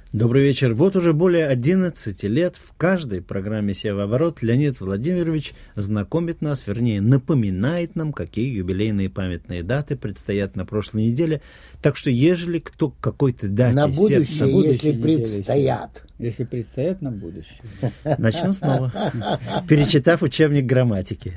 Добрый вечер. Вот уже более 11 лет в каждой программе «Севооборот» Леонид Владимирович знакомит нас, вернее, напоминает нам, какие юбилейные памятные даты предстоят на прошлой неделе. Так что, ежели кто к какой-то дате... На будущее, если предстоят. Если предстоят на будущее. Начнем снова, перечитав учебник грамматики.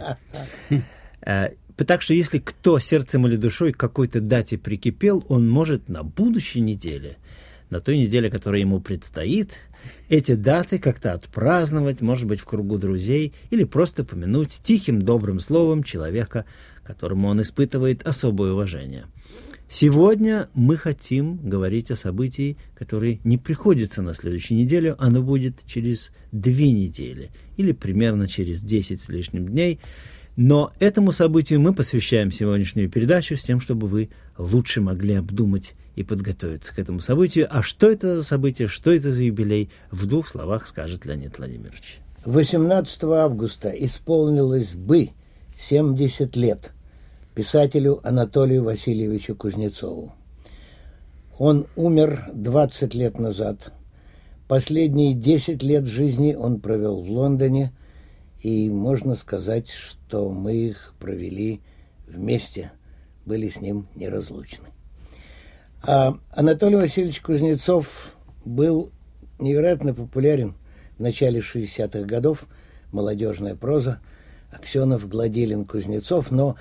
Так что, если кто сердцем или душой к какой-то дате прикипел, он может на будущей неделе... на той неделе, которая ему предстоит, эти даты как-то отпраздновать, может быть, в кругу друзей, или просто помянуть тихим добрым словом человека, которому он испытывает особое уважение. Сегодня мы хотим говорить о событии, которое не приходится на следующую неделю, оно будет через 2 недели, или примерно через 10 с лишним дней. Но этому событию мы посвящаем сегодняшнюю передачу с тем, чтобы вы лучше могли обдумать и подготовиться к этому событию. А что это за событие, что это за юбилей, в 2 словах скажет Леонид Владимирович. 18 августа исполнилось бы 70 лет писателю Анатолию Васильевичу Кузнецову. Он умер 20 лет назад. Последние 10 лет жизни он провел в Лондоне, и можно сказать, что мы их провели вместе, были с ним неразлучны. А Анатолий Васильевич Кузнецов был невероятно популярен в начале 60-х годов. Молодежная проза, Аксенов, Гладилин, Кузнецов. Но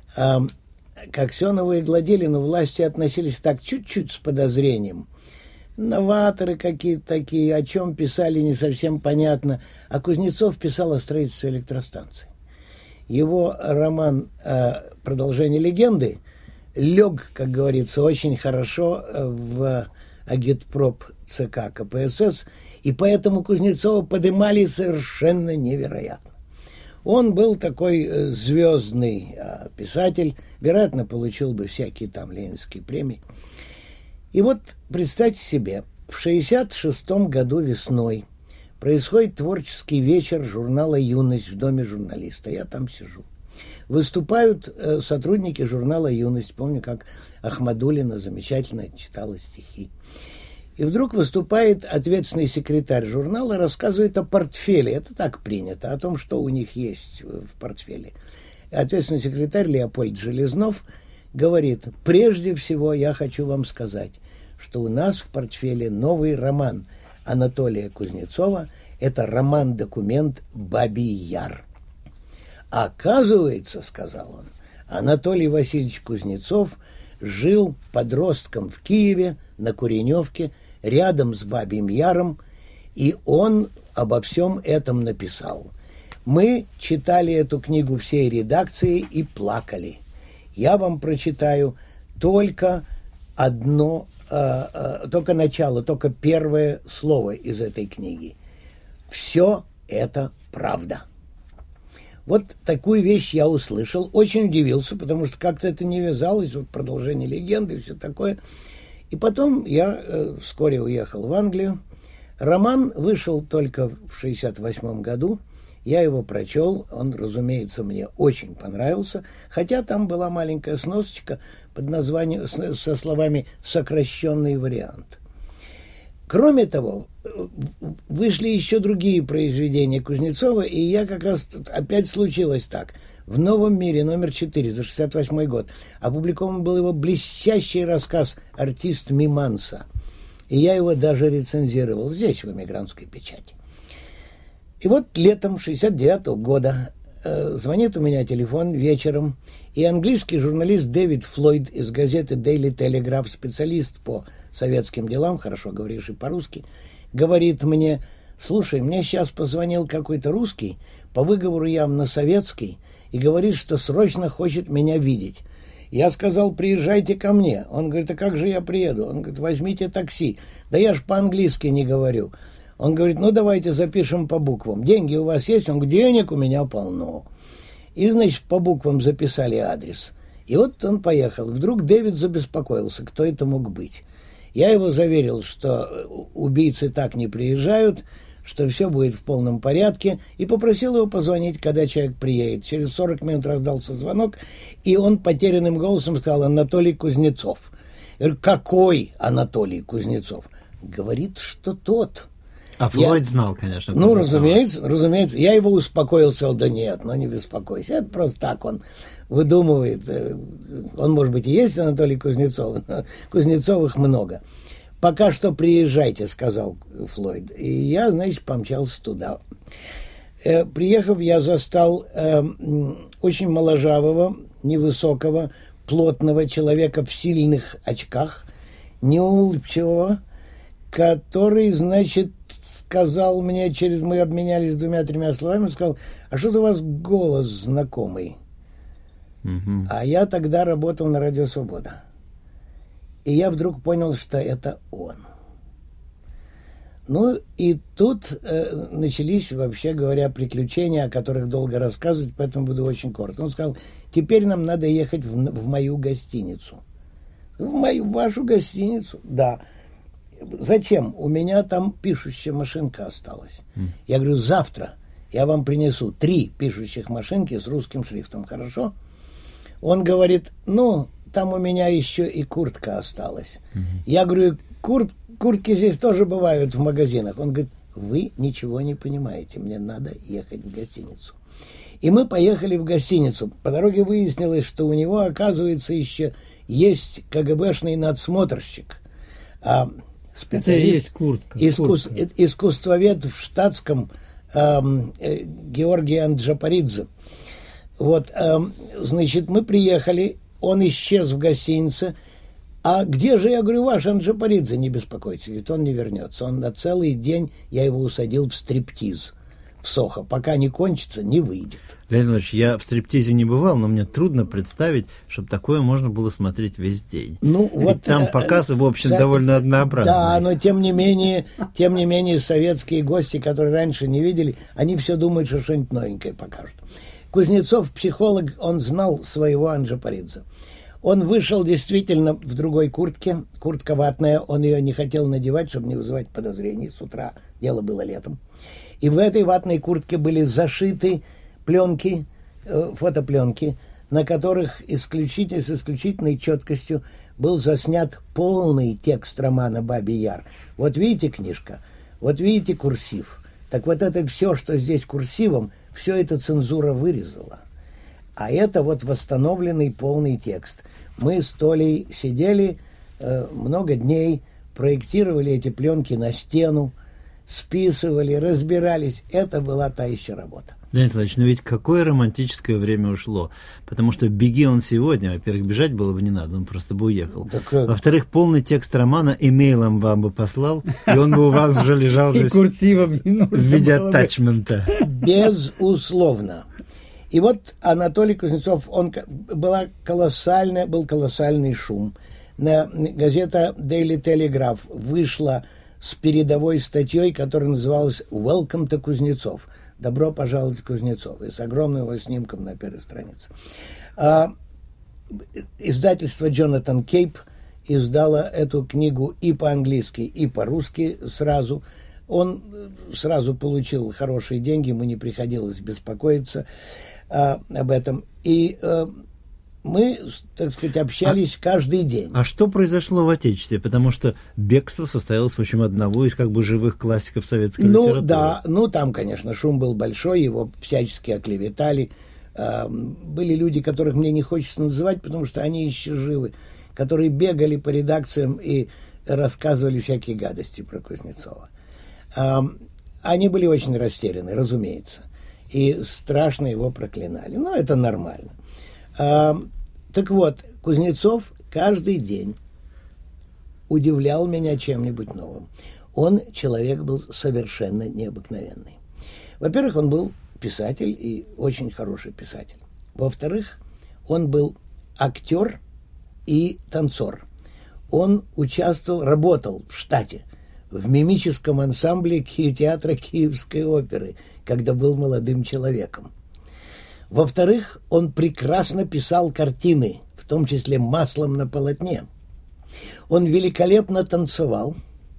к Аксенову и Гладилину власти относились так чуть-чуть с подозрением. Новаторы какие-то такие, о чем писали, не совсем понятно. А Кузнецов писал о строительстве электростанций. Его роман «Продолжение легенды» лег, как говорится, очень хорошо в агитпроп ЦК КПСС, и поэтому Кузнецова поднимали совершенно невероятно. Он был такой звездный писатель, вероятно, получил бы всякие там ленинские премии. И вот представьте себе, в 1966 году весной происходит творческий вечер журнала «Юность» в доме журналиста. Я там сижу. Выступают сотрудники журнала «Юность». Помню, как Ахмадуллина замечательно читала стихи. И вдруг выступает ответственный секретарь журнала, рассказывает о портфеле. Это так принято, о том, что у них есть в портфеле. Ответственный секретарь Леопольд Железнов говорит: прежде всего я хочу вам сказать, что у нас в портфеле новый роман Анатолия Кузнецова. Это роман-документ «Бабий Яр». Оказывается, сказал он, Анатолий Васильевич Кузнецов жил подростком в Киеве, на Куреневке, рядом с Бабьим Яром, и он обо всем этом написал. Мы читали эту книгу всей редакцией и плакали. Я вам прочитаю только только начало, только первое слово из этой книги. Все это правда. Вот такую вещь я услышал, очень удивился, потому что как-то это не вязалось, вот продолжение легенды и все такое. И потом я вскоре уехал в Англию. Роман вышел только в 1968 году. Я его прочел, он, разумеется, мне очень понравился, хотя там была маленькая сносочка под названием, со словами «сокращенный вариант». Кроме того, вышли еще другие произведения Кузнецова, и я как раз, опять случилось так. В «Новом мире» номер 4 за 1968 год опубликован был его блестящий рассказ «Артист Миманса». И я его даже рецензировал здесь, в эмигрантской печати. И вот летом 1969 года звонит у меня телефон вечером, и английский журналист Дэвид Флойд из газеты Daily Telegraph, специалист по советским делам, хорошо говоривший по-русски, говорит мне: слушай, мне сейчас позвонил какой-то русский, по выговору явно советский, и говорит, что срочно хочет меня видеть. Я сказал: приезжайте ко мне. Он говорит: а как же я приеду? Он говорит: возьмите такси. Да я ж по-английски не говорю. Он говорит: ну давайте запишем по буквам. Деньги у вас есть? Он говорит: денег у меня полно. И, значит, по буквам записали адрес. И вот он поехал. Вдруг Дэвид забеспокоился, кто это мог быть. Я его заверил, что убийцы так не приезжают, что все будет в полном порядке, и попросил его позвонить, когда человек приедет. Через 40 минут раздался звонок, и он потерянным голосом сказал: Анатолий Кузнецов. Я говорю: какой Анатолий Кузнецов? говорит, что тот. А Флойд знал, конечно. Ну, разумеется. Я его успокоил, сказал, да нет, не беспокойся. Это просто так он выдумывает. Он, может быть, и есть Анатолий Кузнецов, но Кузнецовых много. Пока что приезжайте, сказал Флойд. И я, значит, помчался туда. Приехав, я застал очень моложавого, невысокого, плотного человека в сильных очках, неулыбчивого, который, значит, сказал мне, мы обменялись 2-3 словами, сказал, а что-то у вас голос знакомый. Угу. А я тогда работал на Радио Свобода. И я вдруг понял, что это он. Ну, и тут начались, вообще говоря, приключения, о которых долго рассказывать, поэтому буду очень коротко. Он сказал, теперь нам надо ехать в мою гостиницу. В вашу гостиницу? Да. Зачем? У меня там пишущая машинка осталась. Я говорю, завтра я вам принесу 3 пишущих машинки с русским шрифтом, хорошо? Он говорит, там у меня еще и куртка осталась. Я говорю, куртки здесь тоже бывают в магазинах. Он говорит, вы ничего не понимаете, мне надо ехать в гостиницу. И мы поехали в гостиницу. По дороге выяснилось, что у него, оказывается, еще есть КГБшный надсмотрщик. Специалист, куртка. Искусствовед в штатском Георгий Анджапаридзе. Вот, значит, мы приехали, он исчез в гостинице. А где же, я говорю, ваш Анджапаридзе? Не беспокойтесь, ведь он не вернется. Он на целый день, я его усадил в стриптиз в Сохо. Пока не кончится, не выйдет. Леонид Иванович, я в стриптизе не бывал, но мне трудно представить, чтобы такое можно было смотреть весь день. Ведь там показы, в общем, довольно однообразные. Да, но тем не менее советские гости, которые раньше не видели, они все думают, что что-нибудь новенькое покажут. Кузнецов, психолог, он знал своего Анджапаридзе. Он вышел действительно в другой куртке, куртка ватная, он ее не хотел надевать, чтобы не вызывать подозрений, с утра, дело было летом. И в этой ватной куртке были зашиты пленки, фотопленки, на которых с исключительной четкостью был заснят полный текст романа «Бабий Яр». Вот видите книжка, вот видите курсив. Так вот это все, что здесь курсивом, все это цензура вырезала. А это вот восстановленный полный текст. Мы с Толей сидели много дней, проектировали эти пленки на стену, списывали, разбирались. Это была та еще работа. Леонид Иванович, но ведь какое романтическое время ушло. Потому что беги он сегодня, во-первых, бежать было бы не надо, он просто бы уехал. Во-вторых, полный текст романа имейлом вам бы послал, и он бы у вас уже лежал и курсивом в виде аттачмента. Безусловно. И вот Анатолий Кузнецов, был колоссальный шум. Газета Daily Telegraph вышла с передовой статьей, которая называлась «Welcome to Кузнецов». «Добро пожаловать в Кузнецов». И с огромным его снимком на первой странице. Издательство Джонатан Кейп издало эту книгу и по-английски, и по-русски сразу. Он сразу получил хорошие деньги, ему не приходилось беспокоиться об этом. И мы, так сказать, общались каждый день. А что произошло в Отечестве? Потому что бегство состоялось, в общем, одного из живых классиков советской литературы. Да, там, конечно, шум был большой, его всячески оклеветали. Были люди, которых мне не хочется называть, потому что они еще живы, которые бегали по редакциям и рассказывали всякие гадости про Кузнецова. Они были очень растеряны, разумеется, и страшно его проклинали. Но это нормально. Так вот, Кузнецов каждый день удивлял меня чем-нибудь новым. Он человек был совершенно необыкновенный. Во-первых, он был писатель и очень хороший писатель. Во-вторых, он был актер и танцор. Он работал в штате в мимическом ансамбле театра Киевской оперы, когда был молодым человеком. Во-вторых, он прекрасно писал картины, в том числе маслом на полотне. Он великолепно танцевал.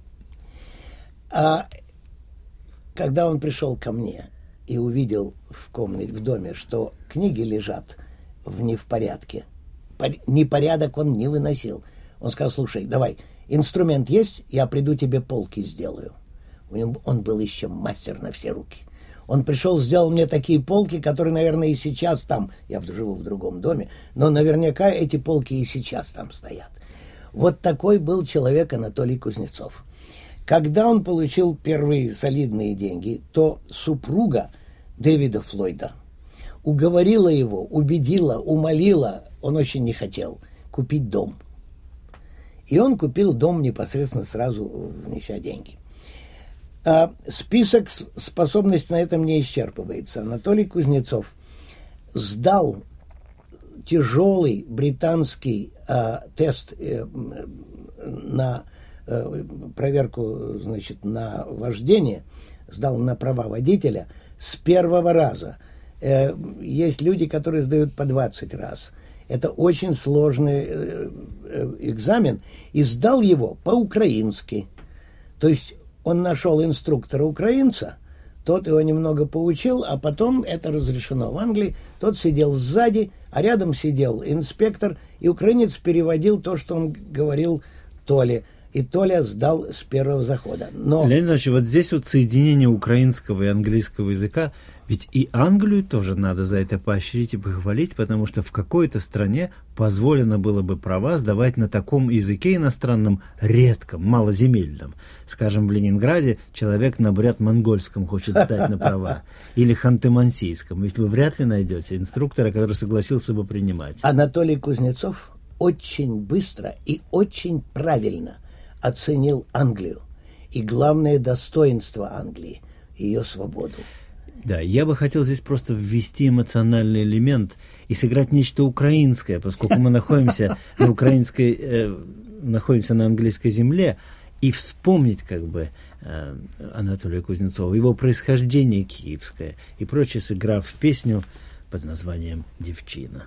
А когда он пришел ко мне и увидел в доме, что книги лежат не в порядке, непорядок он не выносил. Он сказал: слушай, давай, инструмент есть, я приду тебе полки сделаю. Он был еще мастер на все руки. Он пришел, сделал мне такие полки, которые, наверное, и сейчас там, я живу в другом доме, но наверняка эти полки и сейчас там стоят. Вот такой был человек Анатолий Кузнецов. Когда он получил первые солидные деньги, то супруга Дэвида Флойда уговорила его, убедила, умолила, он очень не хотел, купить дом. И он купил дом непосредственно сразу, внеся деньги. Список способностей на этом не исчерпывается. Анатолий Кузнецов сдал тяжелый британский тест на проверку, значит, на вождение, сдал на права водителя с первого раза. Есть люди, которые сдают по 20 раз. Это очень сложный экзамен. И сдал его по-украински. То есть он нашел инструктора украинца, тот его немного поучил, а потом это разрешено в Англии. Тот сидел сзади, а рядом сидел инспектор, и украинец переводил то, что он говорил Толе. И Толя сдал с первого захода. Но... Леонид Ильич, вот здесь вот соединение украинского и английского языка, ведь и Англию тоже надо за это поощрить и похвалить, потому что в какой-то стране позволено было бы права сдавать на таком языке иностранном редком, малоземельном. Скажем, в Ленинграде человек на бурят-монгольском хочет сдать на права. Или ханты-мансийском. Ведь вы вряд ли найдете инструктора, который согласился бы принимать. Анатолий Кузнецов очень быстро и очень правильно оценил Англию. И главное достоинство Англии – ее свободу. Да, я бы хотел здесь просто ввести эмоциональный элемент и сыграть нечто украинское, поскольку мы находимся на английской земле, и вспомнить как бы Анатолия Кузнецова, его происхождение киевское и прочее, сыграв песню под названием «Девчина».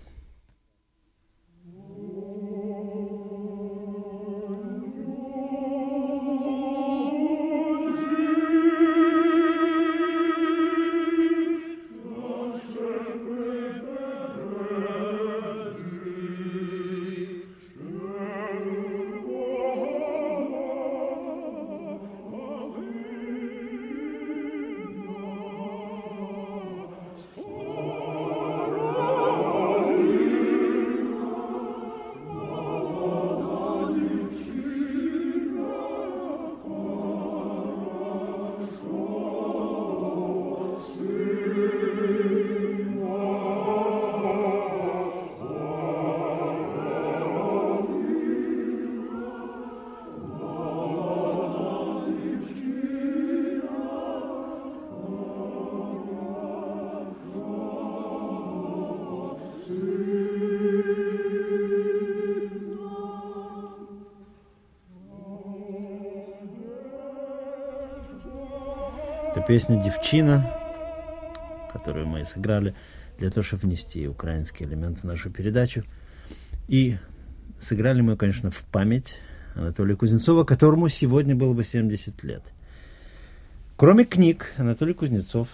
Это песня «Девчина», которую мы сыграли для того, чтобы внести украинский элемент в нашу передачу. И сыграли мы, конечно, в память Анатолия Кузнецова, которому сегодня было бы 70 лет. Кроме книг, Анатолий Кузнецов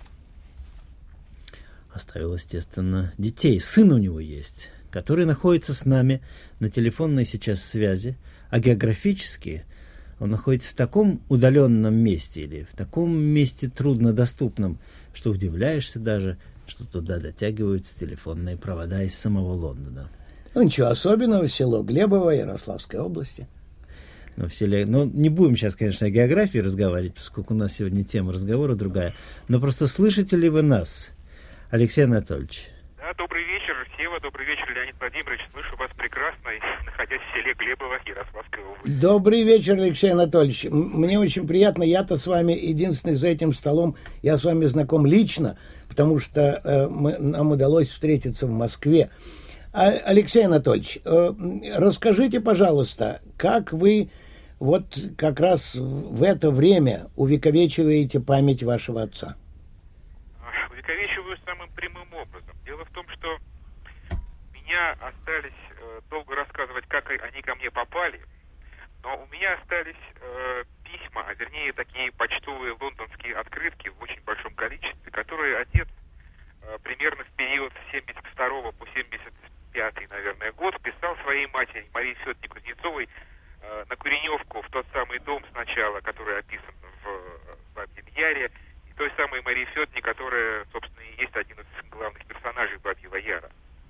оставил, естественно, детей. Сын у него есть, который находится с нами на телефонной сейчас связи, а географически он находится в таком удаленном месте или в таком месте труднодоступном, что удивляешься даже, что туда дотягиваются телефонные провода из самого Лондона. Ну ничего особенного, село Глебово, Ярославской области. Но не будем сейчас, конечно, о географии разговаривать, поскольку у нас сегодня тема разговора другая. Но просто слышите ли вы нас, Алексей Анатольевич? Да, добрый вечер, Сева, добрый вечер, Леонид Владимирович. Слышу вас прекрасно, находясь в селе Глебово, Ярославской области. Добрый вечер, Алексей Анатольевич. Мне очень приятно, я-то с вами единственный за этим столом, я с вами знаком лично, потому что нам удалось встретиться в Москве. Алексей Анатольевич, расскажите, пожалуйста, как вы вот как раз в это время увековечиваете память вашего отца? Увековечиваю самым прямым образом. Дело в том, что меня остались долго рассказывать, как они ко мне попали, но у меня остались письма, а вернее такие почтовые лондонские открытки в очень большом количестве, которые отец примерно в период с 72 по 75, наверное, год писал своей матери, Марии Федоровне Кузнецовой, на Куреневку, в тот самый дом сначала, который описан в «Бабьем Яре», и той самой Марии Федоровне, которая, собственно, и есть один из главных персонажей «Бабьего Яра».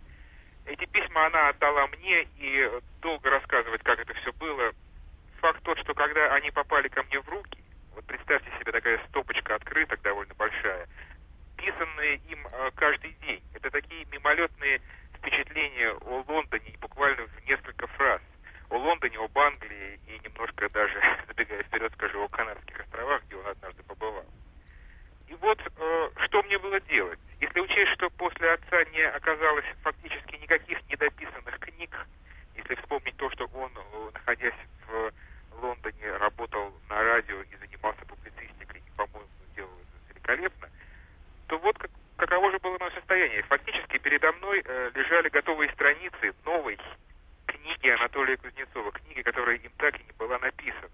Эти письма она отдала мне, и долго рассказывать, как это все было. Факт тот, что когда они попали ко мне в руки, вот представьте себе, такая стопочка открыток довольно большая, писанные им каждый день. Это такие мимолетные впечатления о Лондоне, и буквально в несколько фраз. О Лондоне, об Англии и немножко даже, забегая вперед, скажу, о Канарских островах, где он однажды побывал. И вот что мне было делать? Если учесть, что после отца не оказалось фактически никаких недописанных книг, если вспомнить то, что он, находясь в Лондоне, работал на радио и занимался публицистикой, и, по-моему, делал это великолепно, то вот каково же было мое состояние. Фактически передо мной лежали готовые страницы новой книги Анатолия Кузнецова, книги, которая им так и не была написана,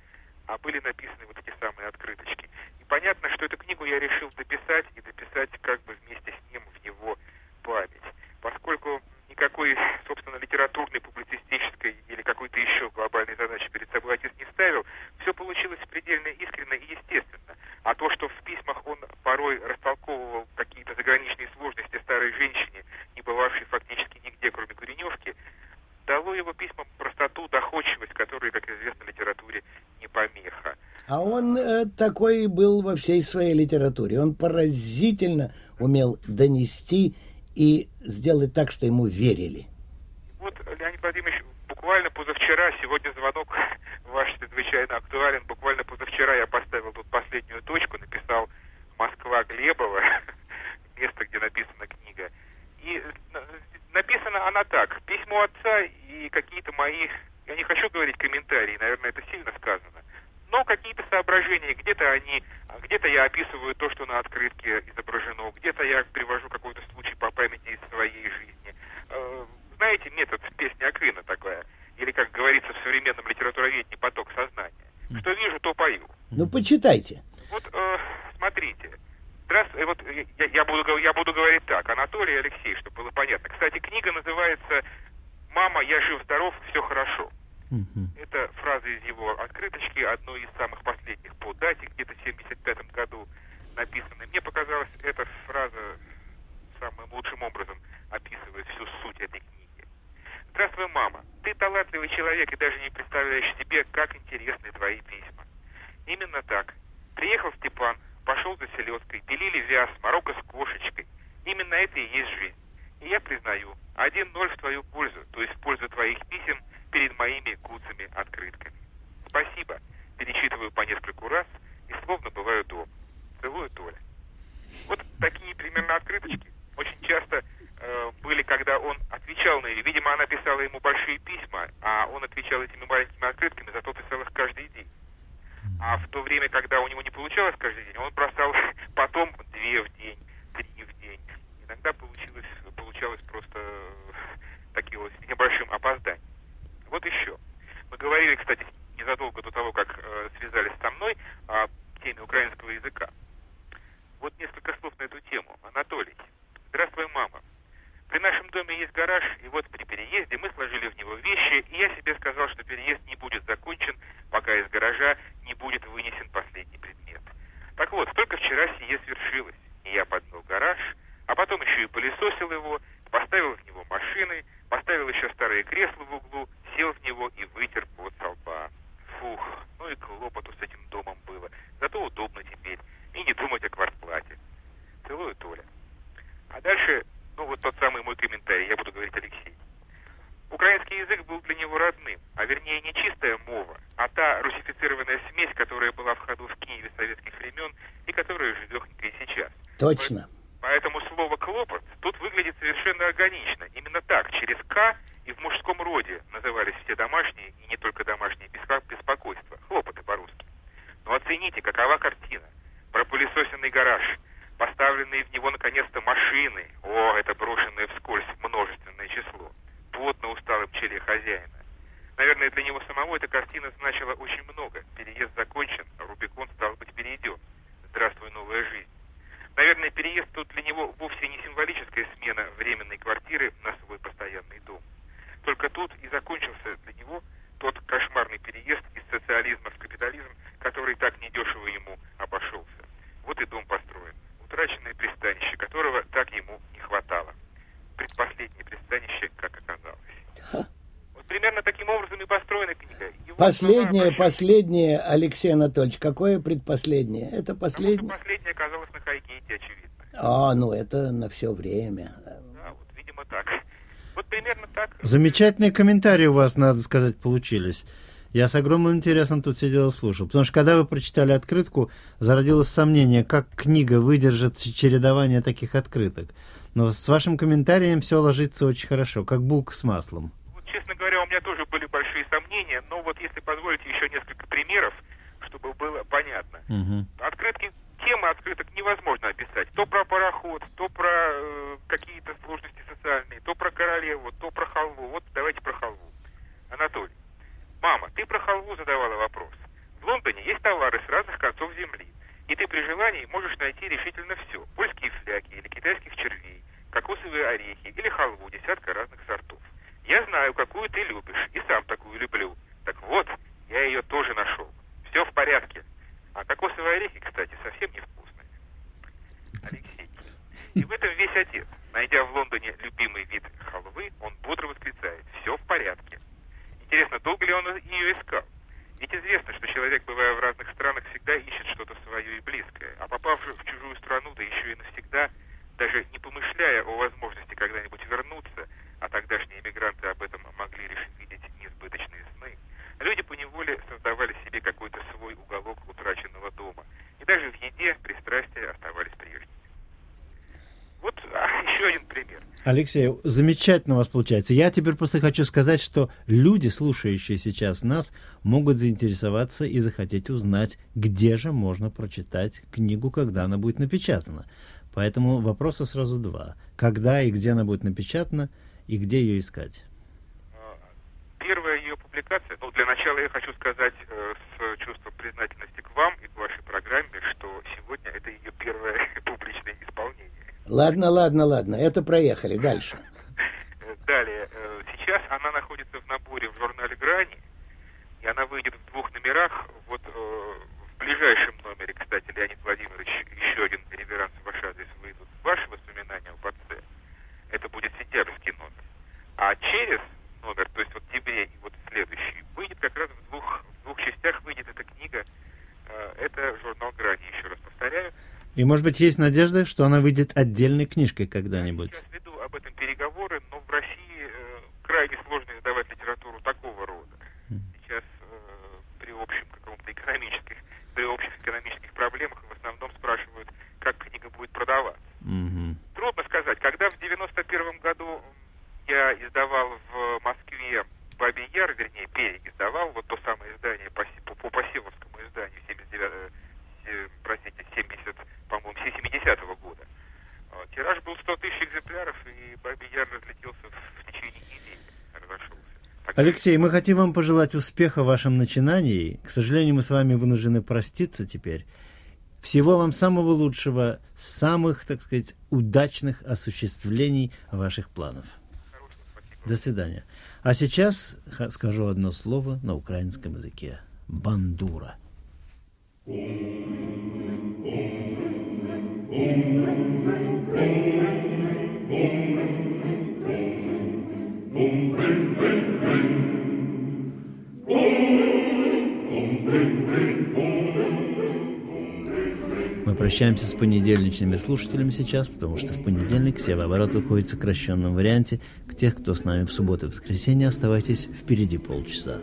а были написаны вот эти самые открыточки. И понятно, что эту книгу я решил дописать, и дописать как бы вместе с ним в его память. Поскольку никакой, собственно, литературной, публицистической или какой-то еще глобальной задачи перед собой отец не ставил, все получилось предельно искренно и естественно. А то, что в письмах он порой растолковывал какие-то заграничные сложности старой женщине, не бывавшей фактически нигде, кроме Куреневки, дало его письмам простоту, доходчивость, которые, как известно, литературе не помеха. А он такой был во всей своей литературе. Он поразительно умел донести и сделать так, что ему верили. Вот, Леонид Владимирович, буквально позавчера, сегодня звонок ваш чрезвычайно актуален, буквально позавчера я поставил тут последнюю точку, написал «Москва Глебова», место, где написана книга. И написана она так: письмо отца и какие-то мои, я не хочу говорить комментарии, наверное, это сильно сказано, но какие-то соображения, где-то я описываю то, что на открытке изображено, где-то я привожу какой-то случай по памяти из своей жизни. Знаете, метод песни Акрина такая, или, как говорится в современном литературоведении, поток сознания. Что вижу, то пою. Ну, почитайте. Вот, смотрите. Здравствуйте, вот я буду говорить так. Анатолий Алексей, чтобы было понятно. Кстати, книга называется «Мама, я жив-здоров, все хорошо». Это фраза из его открыточки, одной из самых последних по дате, где-то в 1975 году написанной. Мне показалось, эта фраза самым лучшим образом описывает всю суть этой книги. «Здравствуй, мама. Ты талантливый человек и даже не представляешь себе, как интересны твои письма. Именно так. Приехал Степан, пошел за селедкой, пилили вяз, морога с кошечкой. Именно это и есть жизнь. И я признаю, 1-0 в твою пользу, то есть в пользу твоих писем перед моими куцами-открытками. Спасибо. Перечитываю по нескольку раз и словно бываю дома. Целую, Толя». Вот такие примерно открыточки очень часто были, когда он отвечал на нее. Видимо, она писала ему большие письма, а он отвечал этими маленькими открытками, зато писал их каждый день. А в то время, когда у него не получалось каждый день, он бросал потом 2 в день, 3 в день. Иногда получалось просто таким вот небольшим опозданием. Вот еще. Мы говорили, кстати, незадолго до того, как связались со мной, о теме украинского языка. Вот несколько слов на эту тему. Анатолий. Здравствуй, мама. При нашем доме есть гараж, и вот при переезде мы сложили в него вещи, и я себе сказал, что переезд не будет закончен, пока из гаража не будет вынесен последний предмет. Так вот, только вчера сие свершилось, и я подмыл гараж, а потом еще и пылесосил его, поставил в него машины, поставил еще старые кресла в углу, сел в него и вытер пот со лба. Фух, ну и клопоту с этим домом было. Зато удобно теперь, и не думать о квартплате. Целую, Толя. А дальше, вот тот самый мой комментарий, я буду говорить Алексей. Украинский язык был для него родным, а вернее не чистая мова, а та русифицированная смесь, которая была в ходу в Киеве советских времен и которая живехненько и сейчас. Точно. Поэтому слово «клопот» тут выглядит совершенно органично. Именно так, через «к» и в мужском роде назывались все домашние, и не только домашние, беспокойства, хлопоты по-русски. Но оцените, какова картина. Пропылесосенный гараж, поставленные в него наконец-то машины, это брошенное вскользь множественное число, пот на усталом челе хозяина. Наверное, для него самого эта картина значила очень много. Переезд закончен, Рубикон, стал быть, перейден. Здравствуй, новая жизнь. Наверное, переезд тут для него вовсе не символическая смена временной квартиры на свой постоянный дом. Только тут и закончился для него тот кошмарный примерно таким образом и построена книга. И вот Последнее, Алексей Анатольевич, какое предпоследнее? Это последнее? Последнее оказалось на Хайгейте, очевидно. Ну это на все время. Да, вот, видимо, так. Вот примерно так. Замечательные комментарии у вас, надо сказать, получились. Я с огромным интересом тут сидел и слушал. Потому что, когда вы прочитали открытку, зародилось сомнение, как книга выдержит чередование таких открыток. Но с вашим комментарием все ложится очень хорошо, как булка с маслом. Вот, честно говоря, у меня тоже были большие сомнения, но вот если позволите еще несколько примеров, чтобы было понятно. Темы открыток невозможно описать. То про пароход, то про какие-то сложности социальные, то про королеву, то про халву. Вот давайте про халву. Анатолий. Мама, ты про халву задавала вопрос. В Лондоне есть товары с разных концов земли. И ты при желании можешь найти решительно все. Польские фляги или китайских червей, кокосовые орехи или халву десятка разных сортов. Я знаю, какую ты любишь, и сам такую люблю. Так вот, я ее тоже нашел. Все в порядке. А кокосовые орехи, кстати, совсем невкусные. Алексей. И в этом весь отец. Найдя в Лондоне любимый вид халвы, он бодро восклицает: все в порядке. Интересно, долго ли он ее искал? Ведь известно, что человек, бывая в разных странах, всегда ищет что-то свое и близкое. А попав в чужую страну, да еще и навсегда, даже не помышляя о возможности когда-нибудь вернуться, а тогдашние эмигранты об этом могли лишь видеть несбыточные сны, люди поневоле создавали себе какой-то свой уголок утраченного дома. И даже в еде пристрастия оставались прежними. Вот еще один пример. Алексей, замечательно у вас получается. Я теперь просто хочу сказать, что люди, слушающие сейчас нас, могут заинтересоваться и захотеть узнать, где же можно прочитать книгу, когда она будет напечатана. Поэтому вопроса сразу два. Когда и где она будет напечатана, и где ее искать? Первая ее публикация, для начала я хочу сказать с чувством признательности к вам и к вашей программе, что сегодня это ее первое публичное исполнение. Ладно, это проехали. Дальше. Далее. Сейчас она находится в наборе в журнале «Грани», и она выйдет в 2 номерах. Вот в ближайшем номере, кстати, Леонид Владимирович, еще один реверанс в ваш адрес, выйдут ваши воспоминания об отце. Это будет сентябрьский номер. А через номер, то есть вот в октябре и вот следующий, выйдет как раз в двух частях выйдет эта книга. Это журнал «Грани», еще раз повторяю. И, может быть, есть надежда, что она выйдет отдельной книжкой когда-нибудь? Я сейчас веду об этом переговоры, но в России крайне сложно издавать литературу такого рода. Сейчас при общих экономических проблемах в основном спрашивают, как книга будет продаваться. Трудно сказать. Когда в 91 году я издавал в Москве «Бабий Яр», вернее, переиздавал, вот то самое издание по Посевовскому изданию 70-го года. Тираж был 100 тысяч экземпляров, и «Бабий Яр» разлетелся в течение недели, разошелся. Алексей, мы хотим вам пожелать успеха в вашем начинании. К сожалению, мы с вами вынуждены проститься теперь. Всего вам самого лучшего, самых, так сказать, удачных осуществлений ваших планов. До свидания. А сейчас скажу одно слово на украинском языке. Бандура. Мы прощаемся с понедельничными слушателями сейчас, потому что в понедельник «Севооборот» выходит в сокращенном варианте. К тех, кто с нами в субботу и воскресенье, оставайтесь впереди полчаса.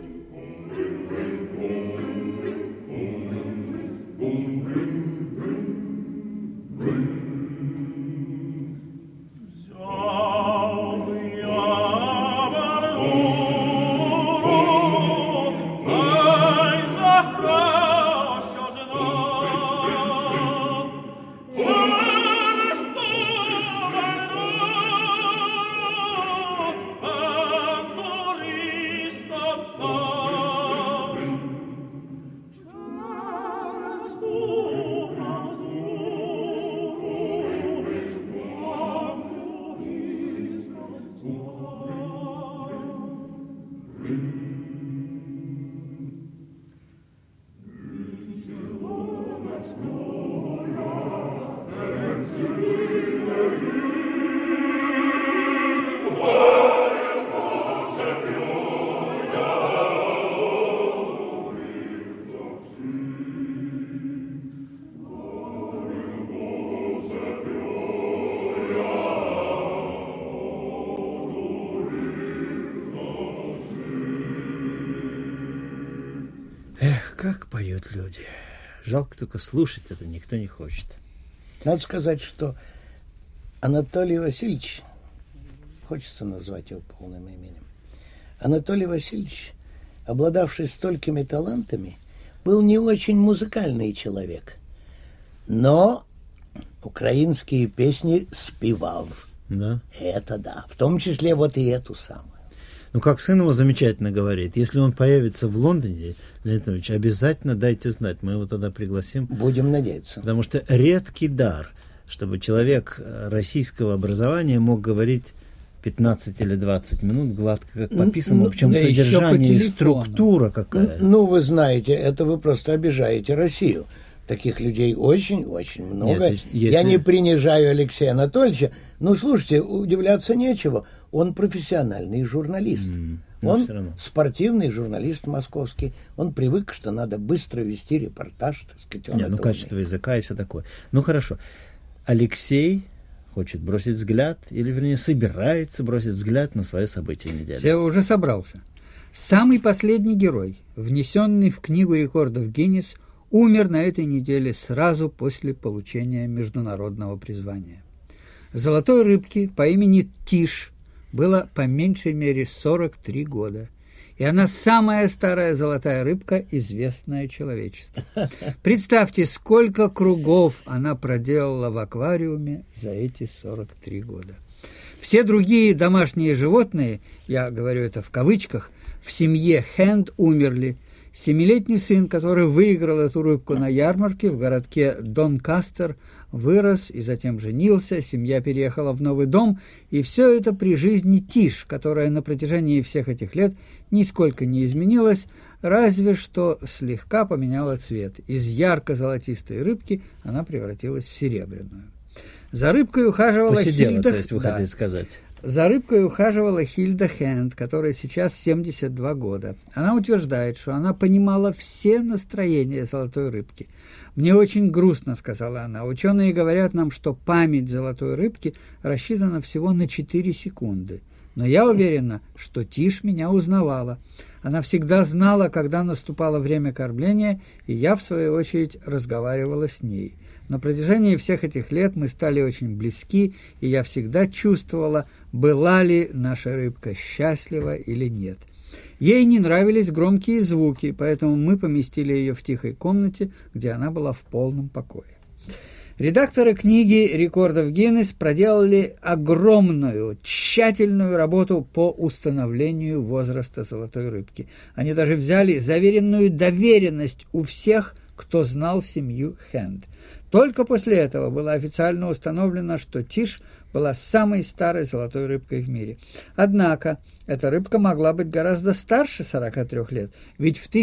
Эх, как поют люди. Жалко только слушать это никто не хочет. Надо сказать, что Анатолий Васильевич, хочется назвать его полным именем, Анатолий Васильевич, обладавший столькими талантами, был не очень музыкальный человек, но украинские песни спевал. Да? Это да, в том числе вот и эту самую. Ну, как сын его замечательно говорит, если он появится в Лондоне, Леонид Ильич, обязательно дайте знать, мы его тогда пригласим. Будем надеяться. Потому что редкий дар, чтобы человек российского образования мог говорить 15 или 20 минут гладко, как по писанному, причем да содержание и структура какая. Ну, вы знаете, это вы просто обижаете Россию. Таких людей очень-очень много. Нет, если... Я не принижаю Алексея Анатольевича. Ну, слушайте, удивляться нечего. Он профессиональный журналист. Он спортивный журналист московский. Он привык, что надо быстро вести репортаж. Так сказать, Нет, ну, качество языка и все такое. Ну, хорошо. Алексей хочет бросить взгляд, или, вернее, собирается бросить взгляд на свое событие недели. Я уже собрался. Самый последний герой, внесенный в Книгу рекордов Гиннес, умер на этой неделе сразу после получения международного призвания. Золотой рыбке по имени Тиш было по меньшей мере 43 года, и она самая старая золотая рыбка, известная человечеству. Представьте, сколько кругов она проделала в аквариуме за эти 43 года. Все другие домашние животные, я говорю это в кавычках, в семье Хэнд умерли. 7-летний сын, который выиграл эту рыбку на ярмарке в городке Донкастер, вырос и затем женился, семья переехала в новый дом, и все это при жизни Тиш, которая на протяжении всех этих лет нисколько не изменилась, разве что слегка поменяла цвет. Из ярко-золотистой рыбки она превратилась в серебряную. За рыбкой ухаживала Хильда... то есть вы хотите сказать... За рыбкой ухаживала Хильда Хэнд, которой сейчас 72 года. Она утверждает, что она понимала все настроения золотой рыбки. «Мне очень грустно», — сказала она. «Ученые говорят нам, что память золотой рыбки рассчитана всего на 4 секунды. Но я уверена, что Тиш меня узнавала. Она всегда знала, когда наступало время кормления, и я, в свою очередь, разговаривала с ней. На протяжении всех этих лет мы стали очень близки, и я всегда чувствовала, была ли наша рыбка счастлива или нет. Ей не нравились громкие звуки, поэтому мы поместили ее в тихой комнате, где она была в полном покое». Редакторы книги рекордов Гиннес проделали огромную, тщательную работу по установлению возраста золотой рыбки. Они даже взяли заверенную доверенность у всех, кто знал семью Хэнд. Только после этого было официально установлено, что Тиш была самой старой золотой рыбкой в мире. Однако эта рыбка могла быть гораздо старше 43 лет, ведь в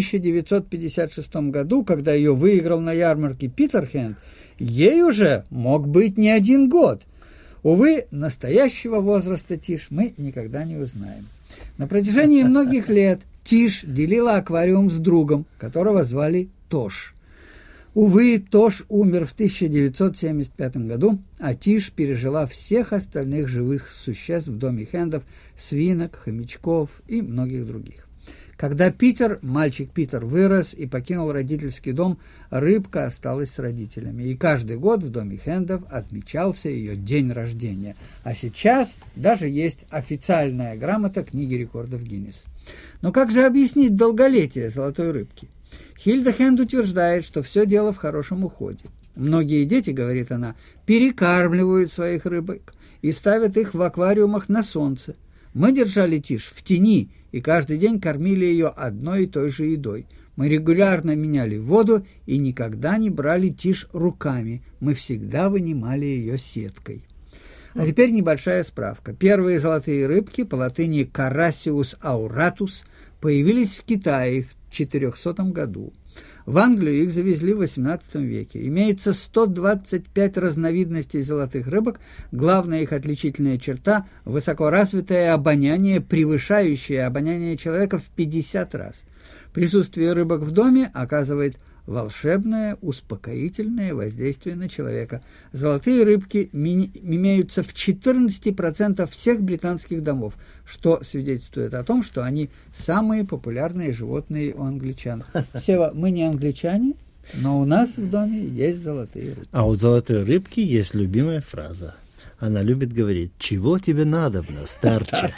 1956 году, когда ее выиграл на ярмарке Питер Хэнд, ей уже мог быть не 1 год. Увы, настоящего возраста Тиш мы никогда не узнаем. На протяжении многих лет Тиш делила аквариум с другом, которого звали Тош. Увы, Тош умер в 1975 году, а Тиш пережила всех остальных живых существ в доме Хэндов, свинок, хомячков и многих других. Когда мальчик Питер, вырос и покинул родительский дом, рыбка осталась с родителями. И каждый год в доме Хэндов отмечался ее день рождения. А сейчас даже есть официальная грамота Книги рекордов Гиннес. Но как же объяснить долголетие золотой рыбки? Хильда Хэнд утверждает, что все дело в хорошем уходе. Многие дети, говорит она, перекармливают своих рыбок и ставят их в аквариумах на солнце. Мы держали Тиш в тени и каждый день кормили ее одной и той же едой. Мы регулярно меняли воду и никогда не брали Тиш руками. Мы всегда вынимали ее сеткой. А теперь небольшая справка. Первые золотые рыбки, по латыни Carassius auratus, появились в Китае в 400 году. В Англию их завезли в XVIII веке. Имеется 125 разновидностей золотых рыбок. Главная их отличительная черта – высокоразвитое обоняние, превышающее обоняние человека в 50 раз. Присутствие рыбок в доме оказывает волшебное, успокоительное воздействие на человека. Золотые рыбки имеются в 14% всех британских домов, что свидетельствует о том, что они самые популярные животные у англичан. Сева, мы не англичане, но у нас в доме есть золотые рыбки. А у золотой рыбки есть любимая фраза. Она любит говорить: «Чего тебе надобно, старче?»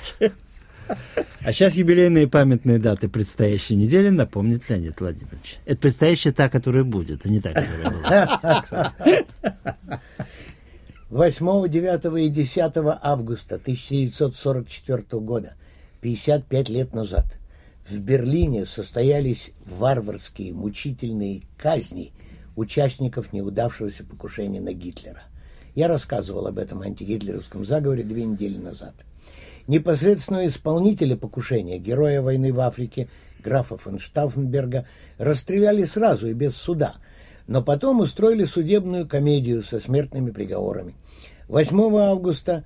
А сейчас юбилейные памятные даты предстоящей недели напомнит Леонид Владимирович. Это предстоящая та, которая будет, а не та, которая была. 8, 9 и 10 августа 1944 года, 55 лет назад, в Берлине состоялись варварские мучительные казни участников неудавшегося покушения на Гитлера. Я рассказывал об этом антигитлеровском заговоре 2 недели назад. Непосредственного исполнителя покушения, героя войны в Африке, графа фон Штауфенберга, расстреляли сразу и без суда, но потом устроили судебную комедию со смертными приговорами. 8 августа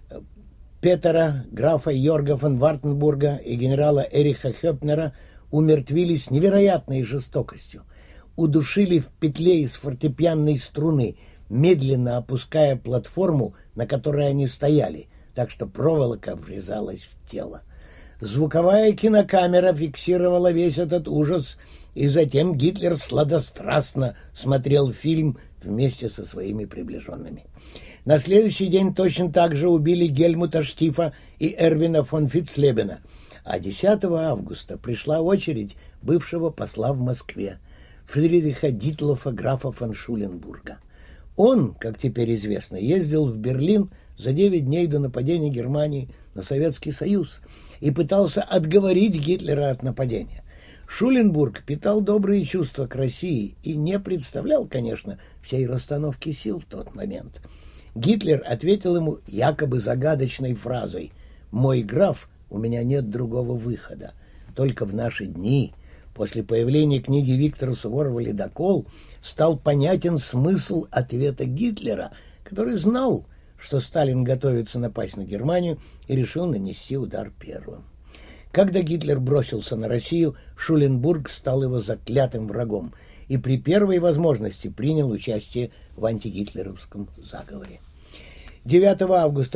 Петера, графа Йорга фон Вартенбурга и генерала Эриха Хёпнера умертвили с невероятной жестокостью, удушили в петле из фортепианной струны, медленно опуская платформу, на которой они стояли, так что проволока врезалась в тело. Звуковая кинокамера фиксировала весь этот ужас, и затем Гитлер сладострастно смотрел фильм вместе со своими приближенными. На следующий день точно так же убили Гельмута Штифа и Эрвина фон Фицлебена, а 10 августа пришла очередь бывшего посла в Москве, Фридриха Дитлофа графа фон Шуленбурга. Он, как теперь известно, ездил в Берлин за 9 дней до нападения Германии на Советский Союз и пытался отговорить Гитлера от нападения. Шуленбург питал добрые чувства к России и не представлял, конечно, всей расстановки сил в тот момент. Гитлер ответил ему якобы загадочной фразой: «Мой граф, у меня нет другого выхода». Только в наши дни, после появления книги Виктора Суворова «Ледокол», стал понятен смысл ответа Гитлера, который знал, что Сталин готовится напасть на Германию, и решил нанести удар первым. Когда Гитлер бросился на Россию, Шуленбург стал его заклятым врагом и при первой возможности принял участие в антигитлеровском заговоре. 9 августа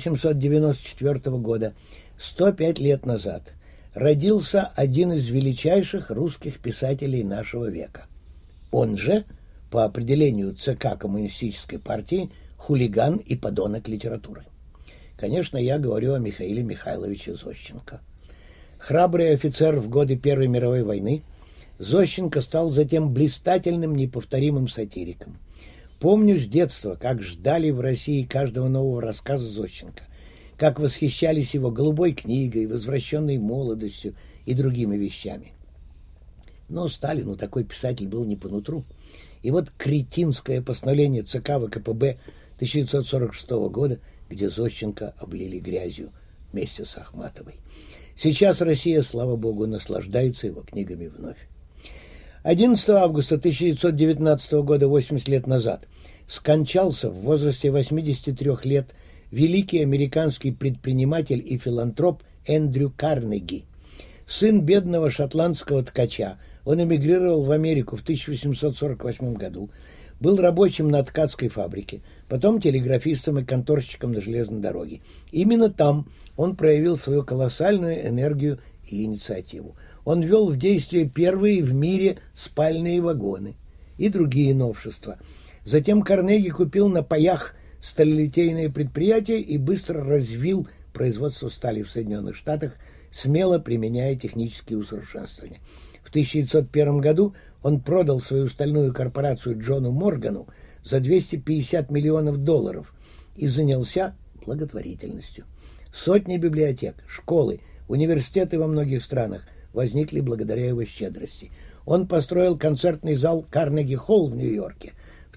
1894 года, 105 лет назад, родился один из величайших русских писателей нашего века. Он же, по определению ЦК Коммунистической партии, хулиган и подонок литературы. Конечно, я говорю о Михаиле Михайловиче Зощенко. Храбрый офицер в годы Первой мировой войны, Зощенко стал затем блистательным, неповторимым сатириком. Помню с детства, как ждали в России каждого нового рассказа Зощенко, как восхищались его «Голубой книгой», «Возвращенной молодостью» и другими вещами. Но Сталину такой писатель был не по нутру. И вот кретинское постановление ЦК ВКПБ 1946 года, где Зощенко облили грязью вместе с Ахматовой. Сейчас Россия, слава богу, наслаждается его книгами вновь. 11 августа 1919 года, 80 лет назад, скончался в возрасте 83 лет великий американский предприниматель и филантроп Эндрю Карнеги. Сын бедного шотландского ткача, он эмигрировал в Америку в 1848 году, был рабочим на ткацкой фабрике, потом телеграфистом и конторщиком на железной дороге. Именно там он проявил свою колоссальную энергию и инициативу. Он ввел в действие первые в мире спальные вагоны и другие новшества. Затем Карнеги купил на паях сталелитейное предприятие и быстро развил производство стали в Соединенных Штатах, смело применяя технические усовершенствования. В 1901 году он продал свою стальную корпорацию Джону Моргану за $250 миллионов и занялся благотворительностью. Сотни библиотек, школы, университеты во многих странах возникли благодаря его щедрости. Он построил концертный зал Карнеги-Холл в Нью-Йорке. В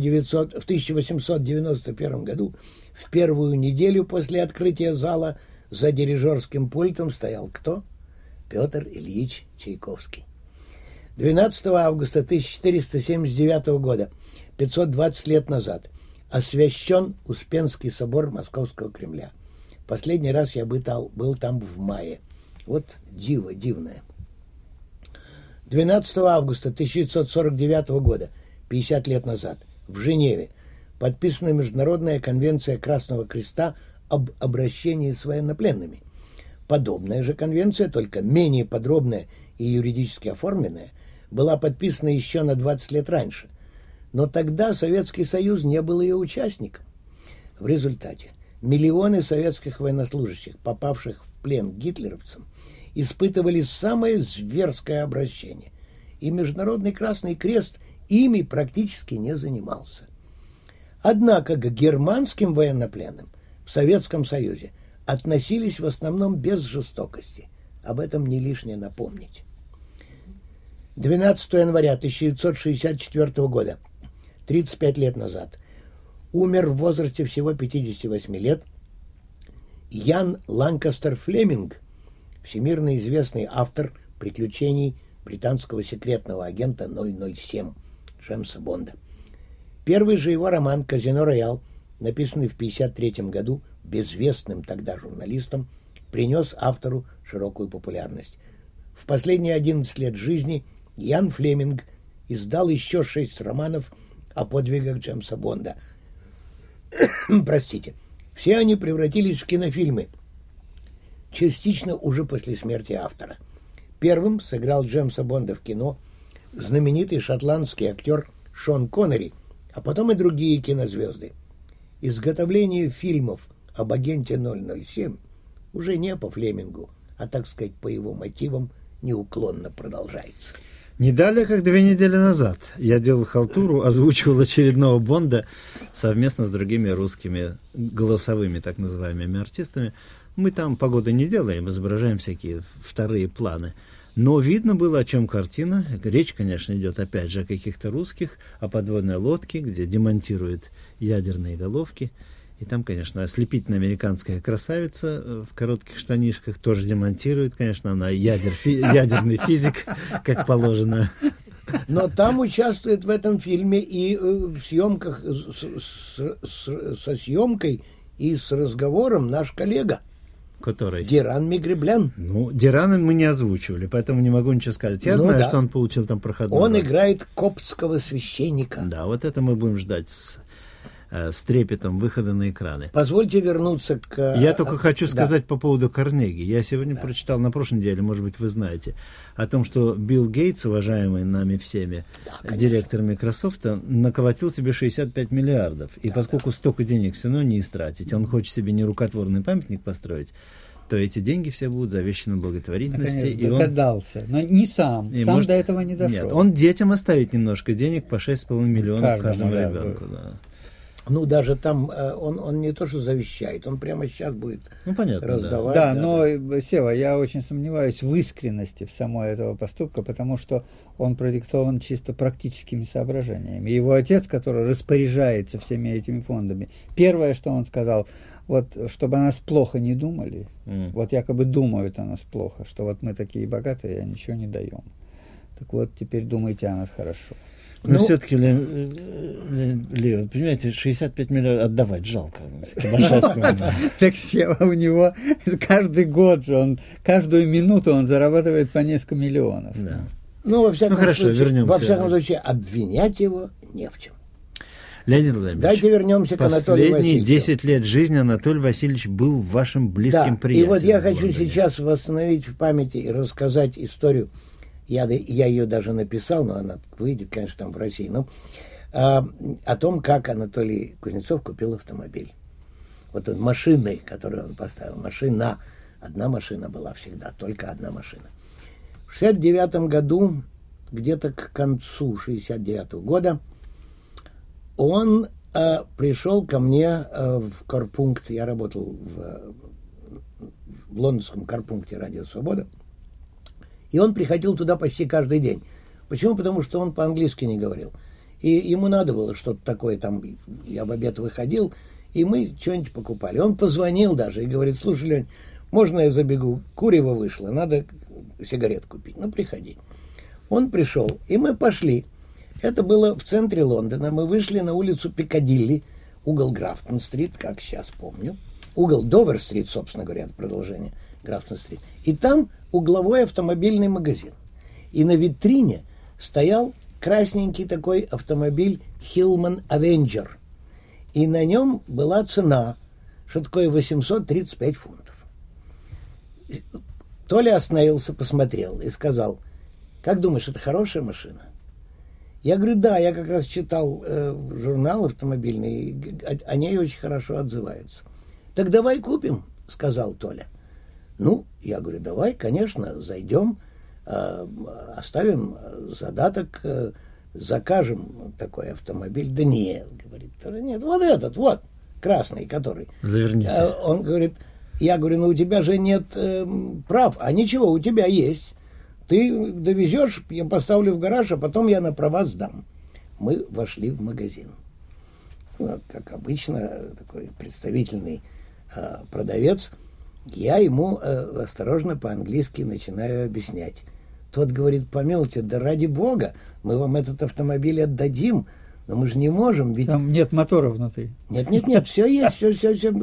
1891 году, в первую неделю после открытия зала, за дирижерским пультом стоял кто? Петр Ильич Чайковский. 12 августа 1479 года, 520 лет назад, освящен Успенский собор Московского Кремля. Последний раз я был там в мае. Вот диво дивное. 12 августа 1949 года, 50 лет назад, в Женеве, подписана Международная конвенция Красного Креста об обращении с военнопленными. Подобная же конвенция, только менее подробная и юридически оформленная, была подписана еще на 20 лет раньше. Но тогда Советский Союз не был ее участником. В результате миллионы советских военнослужащих, попавших в плен к гитлеровцам, испытывали самое зверское обращение. И Международный Красный Крест ими практически не занимался. Однако к германским военнопленным в Советском Союзе относились в основном без жестокости. Об этом не лишнее напомнить. 12 января 1964 года, 35 лет назад, умер в возрасте всего 58 лет Ян Ланкастер Флеминг, всемирно известный автор приключений британского секретного агента 007 Джеймса Бонда. Первый же его роман «Казино Роял», написанный в 1953 году безвестным тогда журналистом, принес автору широкую популярность. В последние 11 лет жизни Ян Флеминг издал еще 6 романов о подвигах Джеймса Бонда. Простите. Все они превратились в кинофильмы, частично уже после смерти автора. Первым сыграл Джеймса Бонда в кино знаменитый шотландский актер Шон Коннери, а потом и другие кинозвезды. Изготовление фильмов об агенте 007 уже не по Флемингу, а, так сказать, по его мотивам неуклонно продолжается. Не далее, как 2 недели назад, я делал халтуру, озвучивал очередного Бонда совместно с другими русскими голосовыми, так называемыми, артистами. Мы там погоды не делаем, изображаем всякие вторые планы. Но видно было, о чем картина. Речь, конечно, идет опять же о каких-то русских, о подводной лодке, где демонтируют ядерные головки. И там, конечно, ослепительная американская красавица в коротких штанишках тоже демонтирует. Конечно, она ядерный физик, как положено. Но там участвует в этом фильме и в съемках, со съемкой и с разговором наш коллега. Который? Диран Мигреблян. Ну, Дирана мы не озвучивали, поэтому не могу ничего сказать. Я знаю, что он получил там проходной. Он играет коптского священника. Да, вот это мы будем ждать с трепетом выхода на экраны. Позвольте вернуться к... Я только хочу сказать по поводу Карнеги. Я сегодня прочитал на прошлой неделе, может быть, вы знаете, о том, что Билл Гейтс, уважаемый нами всеми, директор Microsoft, наколотил себе 65 миллиардов. И поскольку столько денег все равно не истратить, он хочет себе нерукотворный памятник построить, то эти деньги все будут завещаны благотворительности. Наконец, догадался. Но не сам. Сам может, до этого не дошел. Нет, он детям оставит немножко денег, по 6,5 миллионов каждому ребенку. Да. Ну, даже там он не то, что завещает, он прямо сейчас будет раздавать. Да, но, Сева, я очень сомневаюсь в искренности в самой этого поступка, потому что он продиктован чисто практическими соображениями. Его отец, который распоряжается всеми этими фондами, первое, что он сказал, вот, чтобы о нас плохо не думали, вот якобы думают о нас плохо, что вот мы такие богатые, а ничего не даем. Так вот, теперь думайте о нас хорошо. Но все-таки, Лео, понимаете, 65 миллионов отдавать жалко. Так Сева, у него каждый год же, каждую минуту он зарабатывает по несколько миллионов. Ну, во всяком случае, обвинять его не в чем. Леонид Владимирович, давайте вернемся к Анатолию Васильевичу. Последние 10 лет жизни Анатолий Васильевич был вашим близким приятелем. И вот я хочу сейчас восстановить в памяти и рассказать историю. Я ее даже написал, но она выйдет, конечно, там в России. Но о том, как Анатолий Кузнецов купил автомобиль. Вот машиной, которую он поставил. Одна машина была всегда, только одна машина. В 1969 году, где-то к концу 1969 года, он пришел ко мне в корпункт. Я работал в лондонском корпункте «Радио Свобода». И он приходил туда почти каждый день. Почему? Потому что он по-английски не говорил. И ему надо было что-то такое, там, я в обед выходил, и мы что-нибудь покупали. Он позвонил даже и говорит: слушай, Лень, можно я забегу? Курево вышло, надо сигарет купить. Ну, приходи. Он пришел, и мы пошли. Это было в центре Лондона. Мы вышли на улицу Пикадилли, угол Графтон-стрит, как сейчас помню. Угол Довер-стрит, собственно говоря, продолжение Графтон-стрит. И там угловой автомобильный магазин. И на витрине стоял красненький такой автомобиль Hillman Avenger. И на нем была цена, что такое 835 фунтов. Толя остановился, посмотрел и сказал: как думаешь, это хорошая машина? Я говорю: да, я как раз читал журнал автомобильный, о ней очень хорошо отзываются. Так давай купим, сказал Толя. Ну, я говорю: давай, конечно, зайдем, оставим задаток, закажем такой автомобиль. Да нет, говорит Толя, нет, вот этот, вот, красный, который. Заверните. Он говорит, я говорю: ну у тебя же нет прав. А ничего, у тебя есть. Ты довезешь, я поставлю в гараж, а потом я на права сдам. Мы вошли в магазин. Вот, как обычно, такой представительный продавец. Я ему осторожно по-английски начинаю объяснять. Тот говорит: помилуйте, да ради бога, мы вам этот автомобиль отдадим, но мы же не можем, ведь... Там нет мотора внутри. Нет, все есть, все.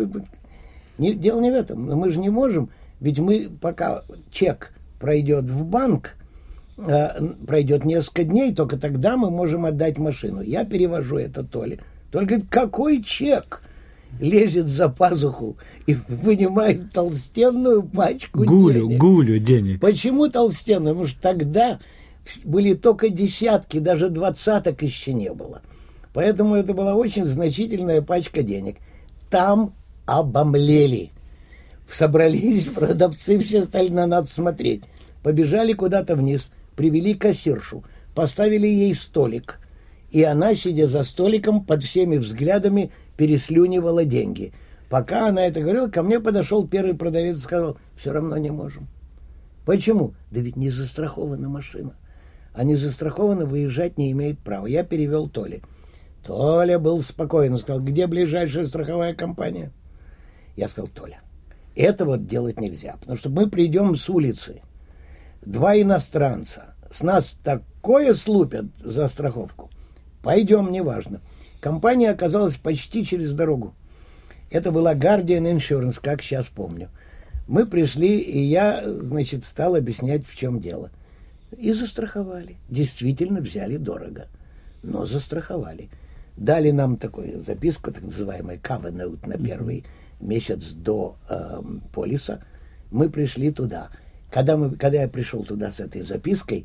Дело не в этом, но мы же не можем, ведь мы, пока чек пройдет в банк, пройдет несколько дней, только тогда мы можем отдать машину. Я перевожу это Толе. Толя говорит: какой чек? Лезет за пазуху и вынимает толстенную пачку денег. Гулю денег. Почему толстенную? Потому что тогда были только десятки, даже двадцаток еще не было. Поэтому это была очень значительная пачка денег. Там обомлели. Собрались продавцы, все стали на нас смотреть. Побежали куда-то вниз, привели кассиршу, поставили ей столик. И она, сидя за столиком, под всеми взглядами переслюнивала деньги. Пока она это говорила, ко мне подошел первый продавец и сказал: все равно не можем. Почему? Да ведь не застрахована машина. А не застрахована, выезжать не имеет права. Я перевел Толе. Толя был спокоен, сказал: где ближайшая страховая компания? Я сказал: Толя, это вот делать нельзя, потому что мы придем с улицы, два иностранца, с нас такое слупят за страховку. Пойдем, неважно. Компания оказалась почти через дорогу. Это была Guardian Insurance, как сейчас помню. Мы пришли, и я, значит, стал объяснять, в чем дело. И застраховали. Действительно взяли дорого, но застраховали. Дали нам такую записку, так называемый cover note, на первый месяц до полиса. Мы пришли туда. Когда я пришел туда с этой запиской,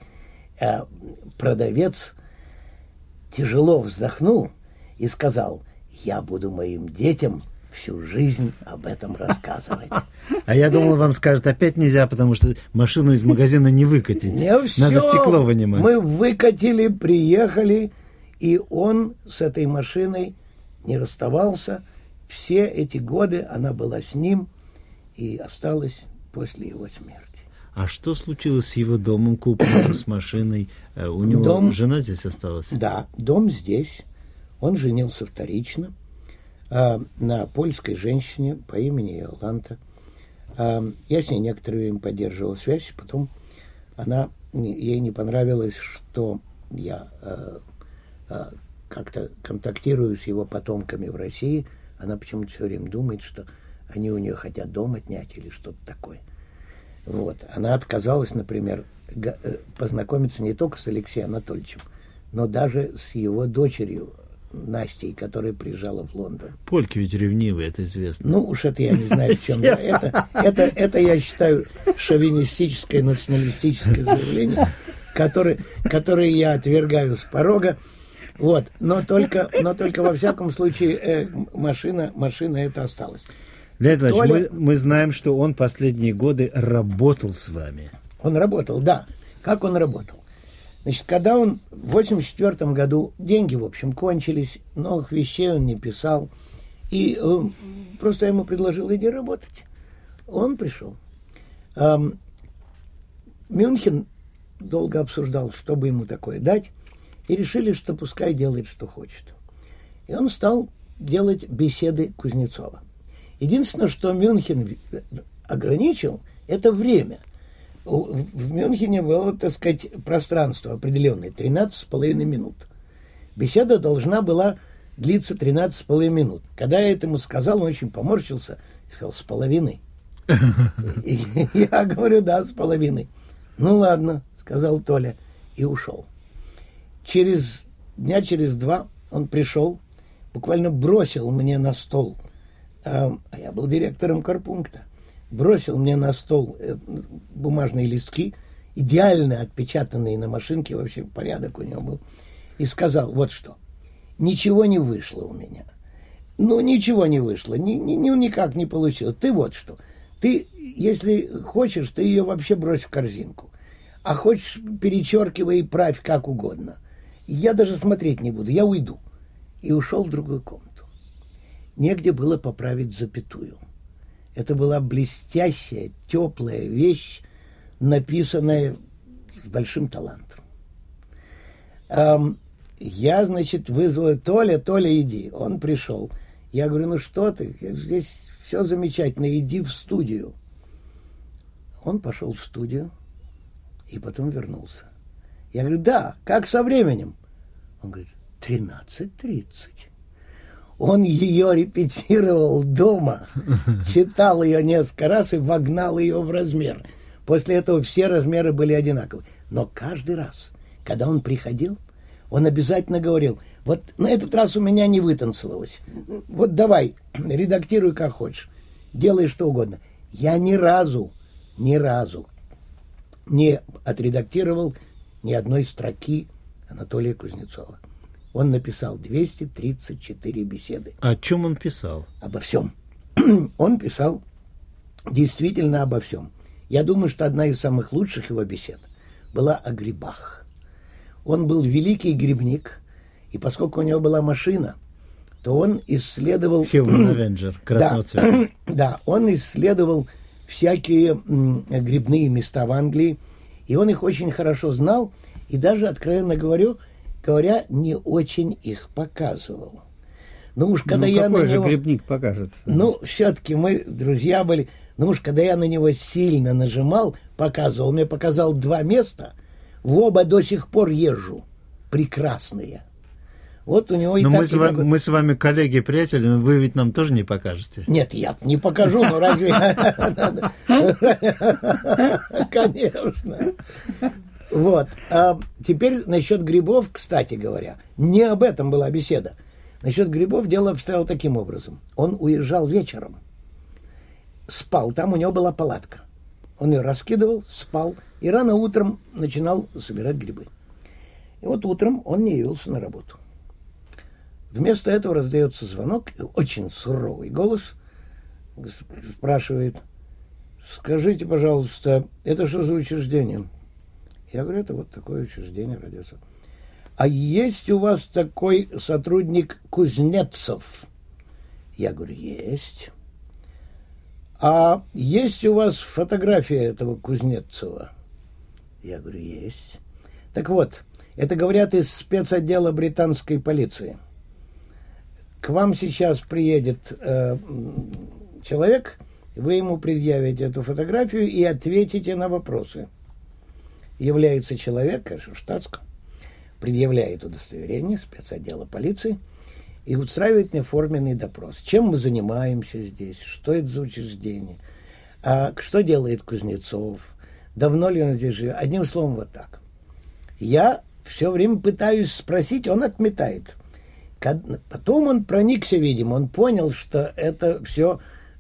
продавец тяжело вздохнул и сказал: я буду моим детям всю жизнь об этом рассказывать. А я думал, вам скажут: опять нельзя, потому что машину из магазина не выкатить. Не все. Надо стекло вынимать. Мы выкатили, приехали, и он с этой машиной не расставался. Все эти годы она была с ним и осталась после его смерти. А что случилось с его домом, купленным, с машиной? У него жена здесь осталась? Да, дом здесь. Он женился вторично на польской женщине по имени Йоланта. Я с ней некоторое время поддерживал связь, потом ей не понравилось, что я как-то контактирую с его потомками в России. Она почему-то все время думает, что они у нее хотят дом отнять или что-то такое. Вот. Она отказалась, например, познакомиться не только с Алексеем Анатольевичем, но даже с его дочерью Настей, которая приезжала в Лондон. Польки ведь ревнивые, это известно. Ну, уж это я не знаю, в чем. Это я считаю, шовинистическое, националистическое заявление, которое я отвергаю с порога. Вот. Но только во всяком случае машина эта осталась. Леонид Иванович, мы знаем, что он последние годы работал с вами. Он работал, да. Как он работал? Значит, когда он в 1984 году, деньги, в общем, кончились, новых вещей он не писал, и просто я ему предложил: иди работать. Он пришел. Мюнхен долго обсуждал, что бы ему такое дать, и решили, что пускай делает, что хочет. И он стал делать беседы Кузнецова. Единственное, что Мюнхен ограничил, это время. В Мюнхене было, так сказать, пространство определенное, 13,5 минут. Беседа должна была длиться 13,5 минут. Когда я это ему сказал, он очень поморщился и сказал: с половиной. Я говорю: да, с половиной. Ну ладно, сказал Толя и ушел. Дня через 2 он пришел, буквально бросил мне на стол, а я был директором корпункта, бросил мне на стол бумажные листки, идеально отпечатанные на машинке, вообще порядок у него был, и сказал вот что: ничего не вышло у меня. Ну, ничего не вышло, никак не получилось. Ты вот что, ты, если хочешь, ты ее вообще брось в корзинку. А хочешь, перечеркивай и правь как угодно. Я даже смотреть не буду, я уйду. И ушел в другую комнату. Негде было поправить запятую. Это была блестящая, теплая вещь, написанная с большим талантом. Я, значит, вызвал: Толя, иди. Он пришел. Я говорю: ну что ты, здесь все замечательно, иди в студию. Он пошел в студию и потом вернулся. Я говорю: да, как со временем? Он говорит: 13:30. Он ее репетировал дома, читал ее несколько раз и вогнал ее в размер. После этого все размеры были одинаковы. Но каждый раз, когда он приходил, он обязательно говорил: вот на этот раз у меня не вытанцевалось. Вот давай, редактируй как хочешь, делай что угодно. Я ни разу не отредактировал ни одной строки Анатолия Кузнецова. Он написал 234 беседы. О чем он писал? Обо всем. Он писал действительно обо всем. Я думаю, что одна из самых лучших его бесед была о грибах. Он был великий грибник, и поскольку у него была машина, то он исследовал... Хилман Авенджер, красного цвета. Да, он исследовал всякие грибные места в Англии, и он их очень хорошо знал, и даже, откровенно говоря, не очень их показывал. Ну уж когда я какой на же него... грибник покажется? Ну, все-таки мы друзья были. Ну уж когда я на него сильно нажимал, показывал, мне показал 2 места, в оба до сих пор езжу. Прекрасные. Вот у него и но так... мы с вами коллеги, приятели, но вы ведь нам тоже не покажете. Нет, я не покажу, но разве... Конечно. Вот. А теперь насчет грибов, кстати говоря, не об этом была беседа. Насчет грибов дело обстояло таким образом. Он уезжал вечером, спал, там у него была палатка. Он ее раскидывал, спал, и рано утром начинал собирать грибы. И вот утром он не явился на работу. Вместо этого раздается звонок, и очень суровый голос спрашивает: скажите, пожалуйста, это что за учреждение? Я говорю: это вот такое учреждение, радиоса. А есть у вас такой сотрудник Кузнецов? Я говорю: есть. А есть у вас фотография этого Кузнецова? Я говорю: есть. Так вот, это говорят из спецотдела британской полиции. К вам сейчас приедет человек, вы ему предъявите эту фотографию и ответите на вопросы. Является человек, конечно, в штатском, предъявляет удостоверение спецотдела полиции и устраивает мне форменный допрос. Чем мы занимаемся здесь? Что это за учреждение? Что делает Кузнецов? Давно ли он здесь живет? Одним словом, вот так. Я все время пытаюсь спросить, он отметает. Потом он проникся, видимо, он понял, что это все,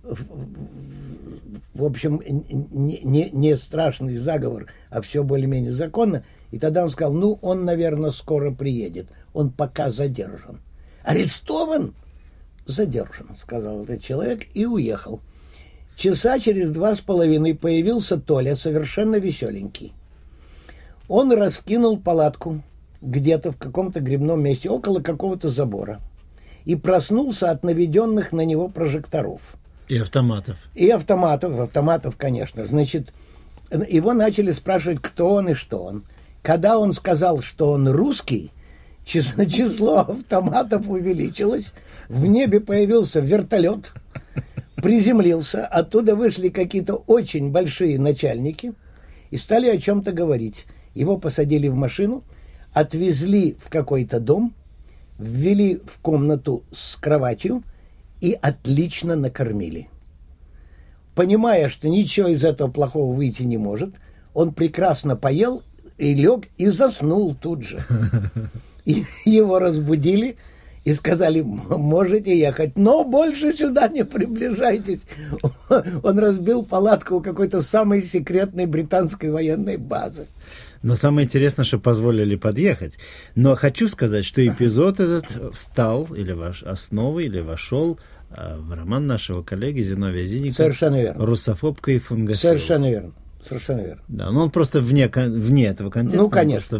в общем, не страшный заговор, а все более-менее законно. И тогда он сказал: ну, он, наверное, скоро приедет. Он пока задержан. Арестован? Задержан, сказал этот человек и уехал. Часа через 2,5 появился Толя, совершенно веселенький. Он раскинул палатку где-то в каком-то грибном месте, около какого-то забора, и проснулся от наведенных на него прожекторов. И автоматов. И автоматов, конечно. Значит, его начали спрашивать, кто он и что он. Когда он сказал, что он русский, число автоматов увеличилось, в небе появился вертолет, приземлился, оттуда вышли какие-то очень большие начальники и стали о чем-то говорить. Его посадили в машину, отвезли в какой-то дом, ввели в комнату с кроватью и отлично накормили. Понимая, что ничего из этого плохого выйти не может, он прекрасно поел и лег, и заснул тут же. И его разбудили и сказали: можете ехать, но больше сюда не приближайтесь. Он разбил палатку у какой-то самой секретной британской военной базы. Но самое интересное, что позволили подъехать. Но хочу сказать, что эпизод этот стал или основой, или вошел в роман нашего коллеги Зиновия Зиника. Совершенно верно. «Русофобка и фунгофил». Совершенно верно. Совершенно верно. Да, но он просто вне этого контекста. Ну, конечно,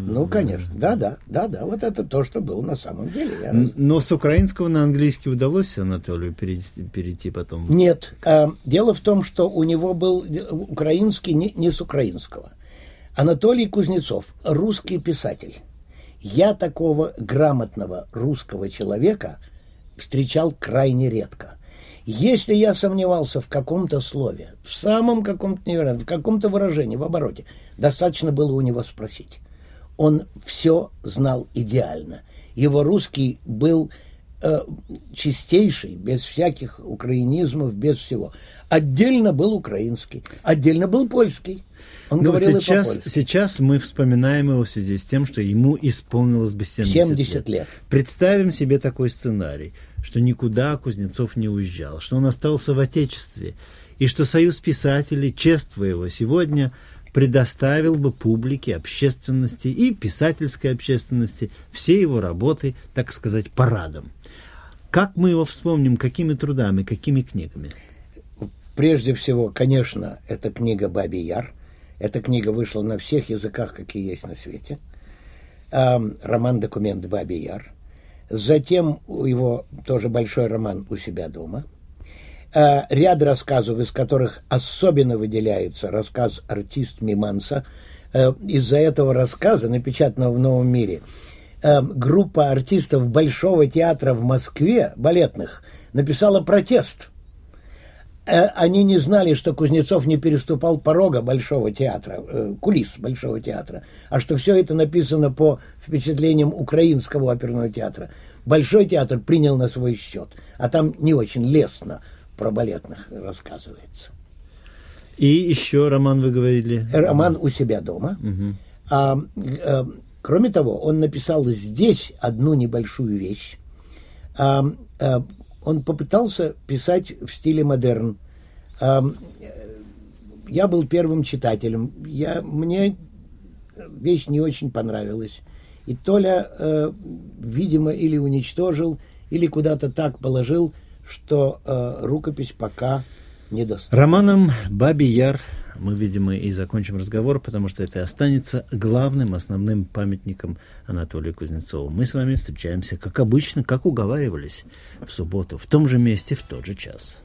да. Вот это то, что было на самом деле. Но с украинского на английский удалось Анатолию перейти потом? Нет. Дело в том, что у него был украинский не с украинского. Анатолий Кузнецов, русский писатель. Я такого грамотного русского человека встречал крайне редко. Если я сомневался в каком-то слове, в самом каком-то невероятном, в каком-то выражении, в обороте, достаточно было у него спросить. Он все знал идеально. Его русский был чистейший, без всяких украинизмов, без всего. Отдельно был украинский, отдельно был польский. Он говорил сейчас мы вспоминаем его в связи с тем, что ему исполнилось бы 70 лет. Представим себе такой сценарий, что никуда Кузнецов не уезжал, что он остался в Отечестве, и что Союз писателей, чествуя его сегодня, предоставил бы публике, общественности и писательской общественности все его работы, так сказать, парадом. Как мы его вспомним, какими трудами, какими книгами? Прежде всего, конечно, это книга «Бабий Яр». Эта книга вышла на всех языках, какие есть на свете. Роман-документ «Бабий Яр». Затем его тоже большой роман «У себя дома». Ряд рассказов, из которых особенно выделяется рассказ «Артист Миманса». Из-за этого рассказа, напечатанного в «Новом мире», группа артистов Большого театра в Москве, балетных, написала протест. Они не знали, что Кузнецов не переступал порога Большого театра, кулис Большого театра, а что все это написано по впечатлениям Украинского оперного театра. Большой театр принял на свой счет, а там не очень лестно про балетных рассказывается. И еще роман вы говорили? Роман «У себя дома». Угу. Кроме того, он написал здесь одну небольшую вещь. Он попытался писать в стиле модерн. Я был первым читателем. Мне вещь не очень понравилась. И Толя, видимо, или уничтожил, или куда-то так положил, что рукопись пока не доступна. Романом «Бабий Яр» мы, видимо, и закончим разговор, потому что это останется главным, основным памятником Анатолию Кузнецову. Мы с вами встречаемся, как обычно, как уговаривались, в субботу, в том же месте, в тот же час.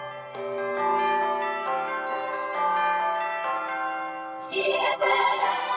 Yeah.